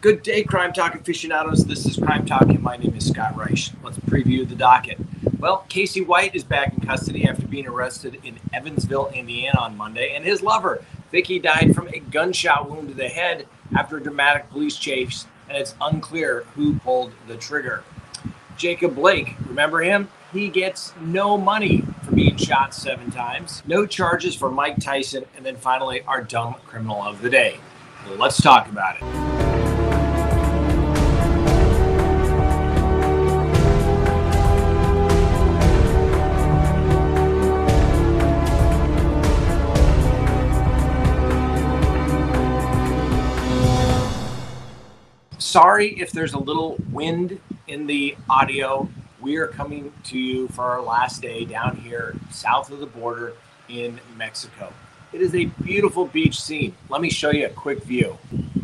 Good day, Crime Talk aficionados. This is Crime Talk, and my name is Scott Reich. Let's preview the docket. Well, Casey White is back in custody after being arrested in Evansville, Indiana on Monday, and his lover, Vicky, died from a gunshot wound to the head after a dramatic police chase, and it's unclear who pulled the trigger. Jacob Blake, remember him? He gets no money for being shot 7 times. No charges for Mike Tyson, and then finally, our dumb criminal of the day. Let's talk about it. Sorry if there's a little wind in the audio. We are coming to you for our last day down here south of the border in Mexico. It is a beautiful beach scene. Let me show you a quick view.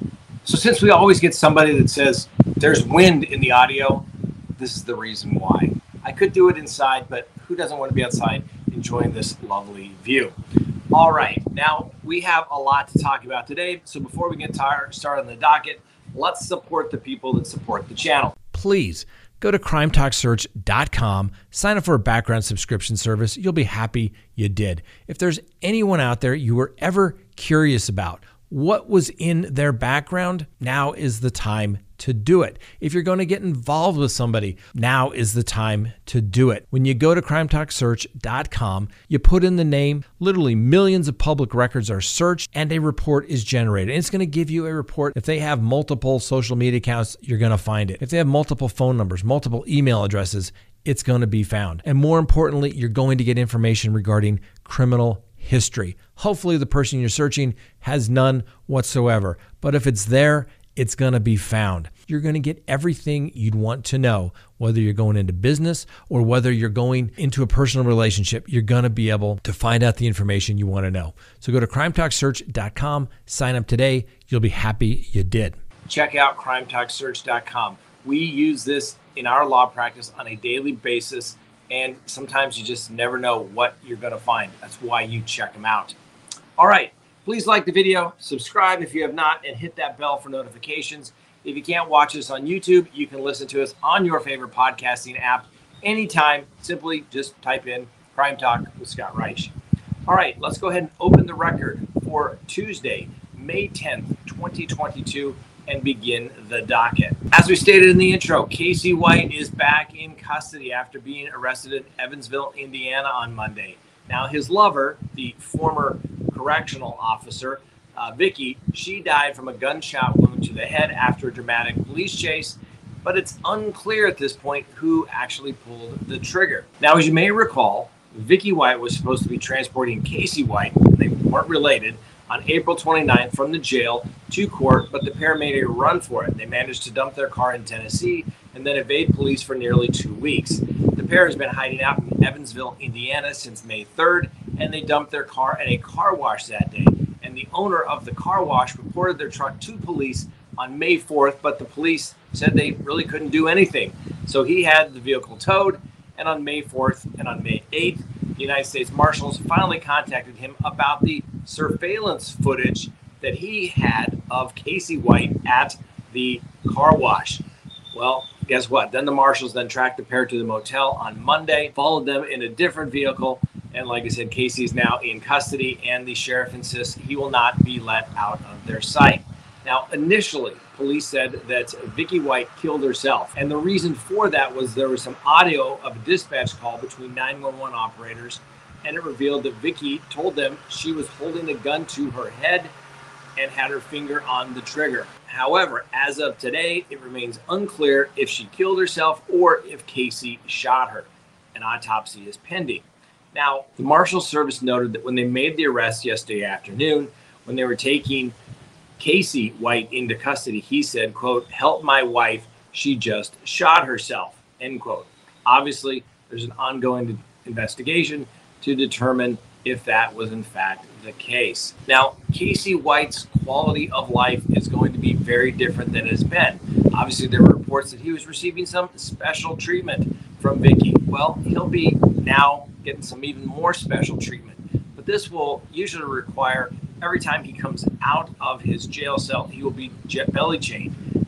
So since we always get somebody that says there's wind in the audio, this is the reason why. I could do it inside, but who doesn't want to be outside enjoying this lovely view? All right, now we have a lot to talk about today. So before we get started on the docket, let's support the people that support the channel. Please go to crimetalksearch.com, sign up for a background subscription service. You'll be happy you did. If there's anyone out there you were ever curious about what was in their background, now is the time to do it. If you're going to get involved with somebody, now is the time to do it. When you go to crimetalksearch.com, you put in the name, literally millions of public records are searched and a report is generated. And it's going to give you a report. If they have multiple social media accounts, you're going to find it. If they have multiple phone numbers, multiple email addresses, it's going to be found. And more importantly, you're going to get information regarding criminal history. Hopefully the person you're searching has none whatsoever. But if it's there, it's going to be found. You're going to get everything you'd want to know, whether you're going into business or whether you're going into a personal relationship. You're going to be able to find out the information you want to know. So go to crimetalksearch.com, sign up today. You'll be happy you did. Check out crimetalksearch.com. We use this in our law practice on a daily basis, and sometimes you just never know what you're going to find. That's why you check them out. All right. Please like the video, subscribe if you have not, and hit that bell for notifications. If you can't watch us on YouTube, you can listen to us on your favorite podcasting app anytime. Simply just type in Crime Talk with Scott Reich. All right, let's go ahead and open the record for Tuesday, May 10th, 2022, and begin the docket. As we stated in the intro, Casey White is back in custody after being arrested in Evansville, Indiana on Monday. Now, his lover, the former correctional officer, Vicky, she died from a gunshot wound to the head after a dramatic police chase, but it's unclear at this point who actually pulled the trigger. Now, as you may recall, Vicky White was supposed to be transporting Casey White, they weren't related, on April 29th from the jail to court, but the pair made a run for it. They managed to dump their car in Tennessee and then evade police for nearly 2 weeks. The pair has been hiding out in Evansville, Indiana since May 3rd, and they dumped their car at a car wash that day. And the owner of the car wash reported their truck to police on May 4th, but the police said they really couldn't do anything. So he had the vehicle towed, and on May 4th and on May 8th, the United States Marshals finally contacted him about the surveillance footage that he had of Casey White at the car wash. Well, guess what? Then the Marshals then tracked the pair to the motel on Monday, followed them in a different vehicle, and like I said, Casey is now in custody, and the sheriff insists he will not be let out of their sight. Now, initially, police said that Vicky White killed herself, and the reason for that was there was some audio of a dispatch call between 911 operators, and it revealed that Vicky told them she was holding a gun to her head and had her finger on the trigger. However, as of today, it remains unclear if she killed herself or if Casey shot her. An autopsy is pending. Now, the Marshals Service noted that when they made the arrest yesterday afternoon, when they were taking Casey White into custody, he said, quote, "Help my wife, she just shot herself," end quote. Obviously, there's an ongoing investigation to determine if that was in fact the case. Now, Casey White's quality of life is going to be very different than it has been. Obviously, there were reports that he was receiving some special treatment from Vicky. Well, he'll be now getting some even more special treatment. But this will usually require every time he comes out of his jail cell, he will be belly chained.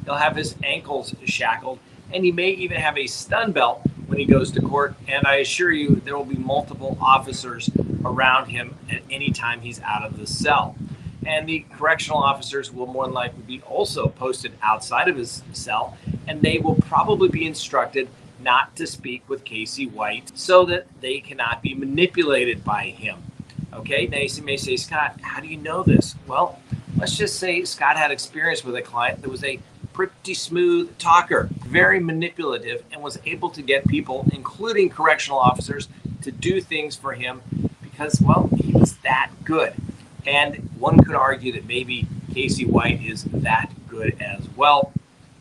He'll have his ankles shackled, and he may even have a stun belt when he goes to court. And I assure you, there will be multiple officers around him at any time he's out of the cell. And the correctional officers will more than likely be also posted outside of his cell, and they will probably be instructed not to speak with Casey White so that they cannot be manipulated by him. Okay, now you may say, Scott, how do you know this? Well, let's just say Scott had experience with a client that was a pretty smooth talker, very manipulative, and was able to get people, including correctional officers, to do things for him because, well, he was that good. And one could argue that maybe Casey White is that good as well.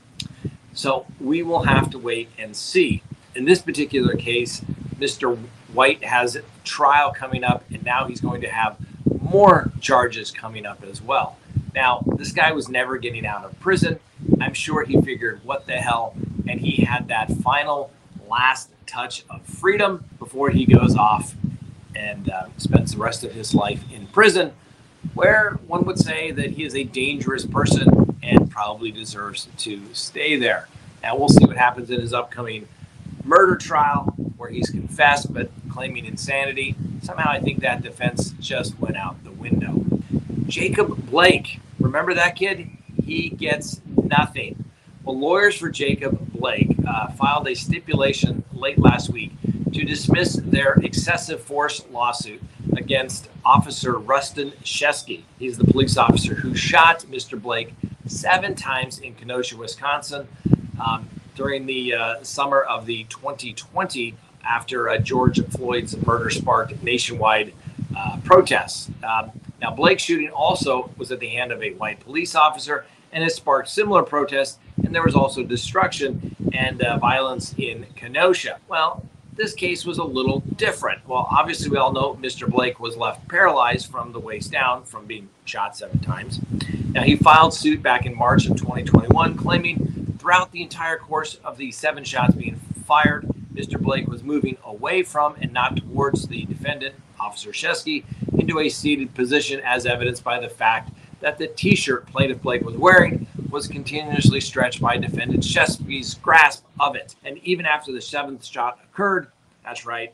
So we will have to wait and see. In this particular case, Mr. White has a trial coming up, and now he's going to have more charges coming up as well. Now, this guy was never getting out of prison. I'm sure he figured, what the hell? And he had that final last touch of freedom before he goes off and spends the rest of his life in prison, where one would say that he is a dangerous person and probably deserves to stay there. Now, we'll see what happens in his upcoming murder trial, where he's confessed but claiming insanity. Somehow I think that defense just went out the window. Jacob Blake, remember that kid? He gets nothing. Well, lawyers for Jacob Blake filed a stipulation late last week to dismiss their excessive force lawsuit against Officer Rustin Sheskey. He's the police officer who shot Mr. Blake 7 times in Kenosha, Wisconsin, during the summer of the 2020 after George Floyd's murder sparked nationwide protests. Now, Blake's shooting also was at the hand of a white police officer and has sparked similar protests, and there was also destruction and violence in Kenosha. Well, this case was a little different. Well, obviously, we all know Mr. Blake was left paralyzed from the waist down from being shot 7 times. Now, he filed suit back in March of 2021, claiming throughout the entire course of the 7 shots being fired, Mr. Blake was moving away from and not towards the defendant, Officer Sheskey, into a seated position, as evidenced by the fact that the T-shirt plaintiff Blake was wearing was continuously stretched by defendant Sheskey's grasp of it. And even after the 7th shot occurred, that's right,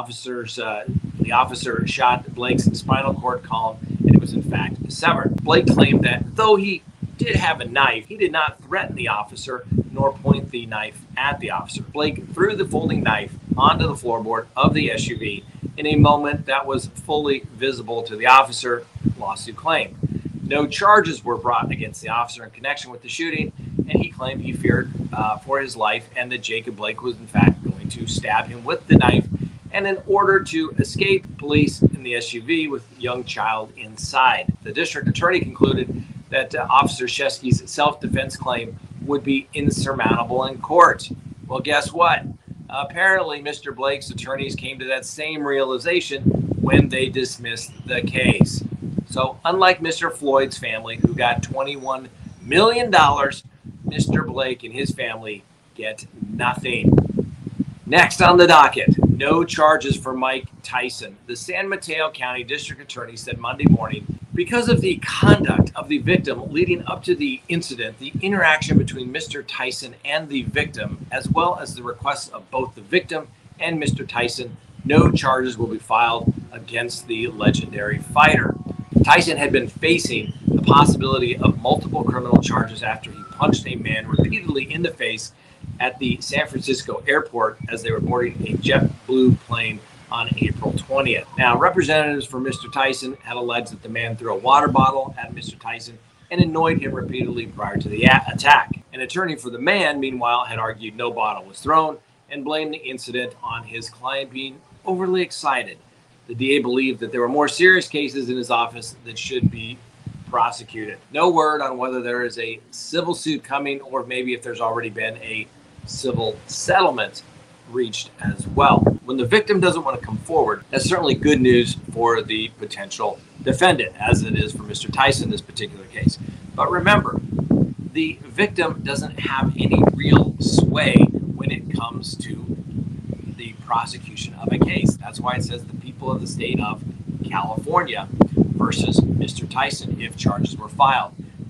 the officer shot Blake's spinal cord column, and it was in fact severed. Blake claimed that though he did have a knife, he did not threaten the officer nor point the knife at the officer. Blake threw the folding knife onto the floorboard of the SUV in a moment that was fully visible to the officer, lawsuit claimed. No charges were brought against the officer in connection with the shooting, and he claimed he feared for his life and that Jacob Blake was in fact going to stab him with the knife, and in order to escape police in the SUV with a young child inside. The district attorney concluded that Officer Sheskey's self-defense claim would be insurmountable in court. Well, guess what? Apparently, Mr. Blake's attorneys came to that same realization when they dismissed the case. So unlike Mr. Floyd's family, who got $21 million, Mr. Blake and his family get nothing. Next on the docket, no charges for Mike Tyson. The San Mateo County District Attorney said Monday morning, because of the conduct of the victim leading up to the incident, the interaction between Mr. Tyson and the victim, as well as the requests of both the victim and Mr. Tyson, no charges will be filed against the legendary fighter. Tyson had been facing the possibility of multiple criminal charges after he punched a man repeatedly in the face at the San Francisco airport as they were boarding a JetBlue plane on April 20th. Now, representatives for Mr. Tyson had alleged that the man threw a water bottle at Mr. Tyson and annoyed him repeatedly prior to the attack. An attorney for the man, meanwhile, had argued no bottle was thrown and blamed the incident on his client being overly excited. The DA believed that there were more serious cases in his office that should be prosecuted. No word on whether there is a civil suit coming or maybe if there's already been a civil settlement reached as well. When the victim doesn't want to come forward, that's certainly good news for the potential defendant, as it is for Mr. Tyson in this particular case. But remember, the victim doesn't have any real sway when it comes to the prosecution of a case. That's why it says the people of the state of California versus Mr. Tyson if charges were filed.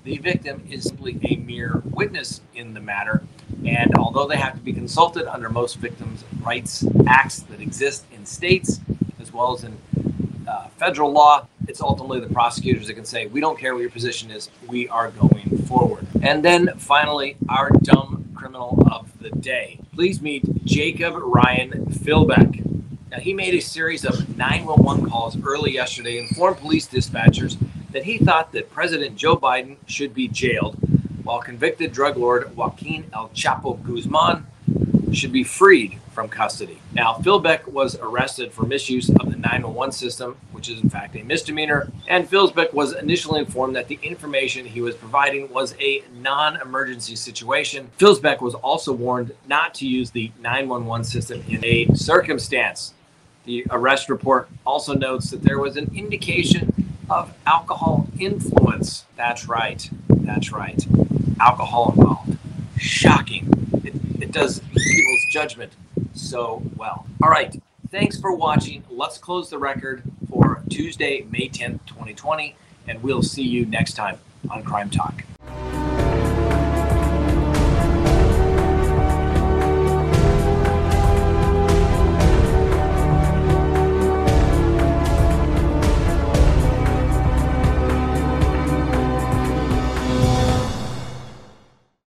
The victim is simply a mere witness in the matter, and although they have to be consulted under most victims' rights acts that exist in states as well as in federal law, it's ultimately the prosecutors that can say, we don't care what your position is, we are going forward. And then finally, our dumb criminal of the day. Please meet Jacob Ryan Philbeck. Now, he made a series of 911 calls early yesterday, informed police dispatchers that he thought that President Joe Biden should be jailed, while convicted drug lord Joaquin El Chapo Guzman should be freed from custody. Now, Philbeck was arrested for misuse of the 911 system, which is in fact a misdemeanor, and Philbeck was initially informed that the information he was providing was a non-emergency situation. Philbeck was also warned not to use the 911 system in a circumstance. The arrest report also notes that there was an indication of alcohol influence. That's right. Alcohol involved. Shocking. It does people's judgment so well. All right. Thanks for watching. Let's close the record for Tuesday, May 10th, 2020, and we'll see you next time on Crime Talk.